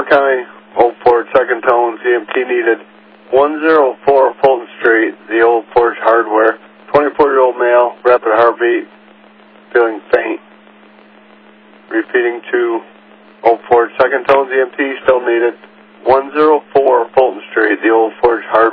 County, Old Forge, second tone, EMT needed. 104 Fulton Street, the Old Forge Hardware. 24-year-old male, rapid heartbeat, feeling faint. Repeating to Old Forge, second tone, EMT still needed. 104 Fulton Street, the Old Forge Hardware.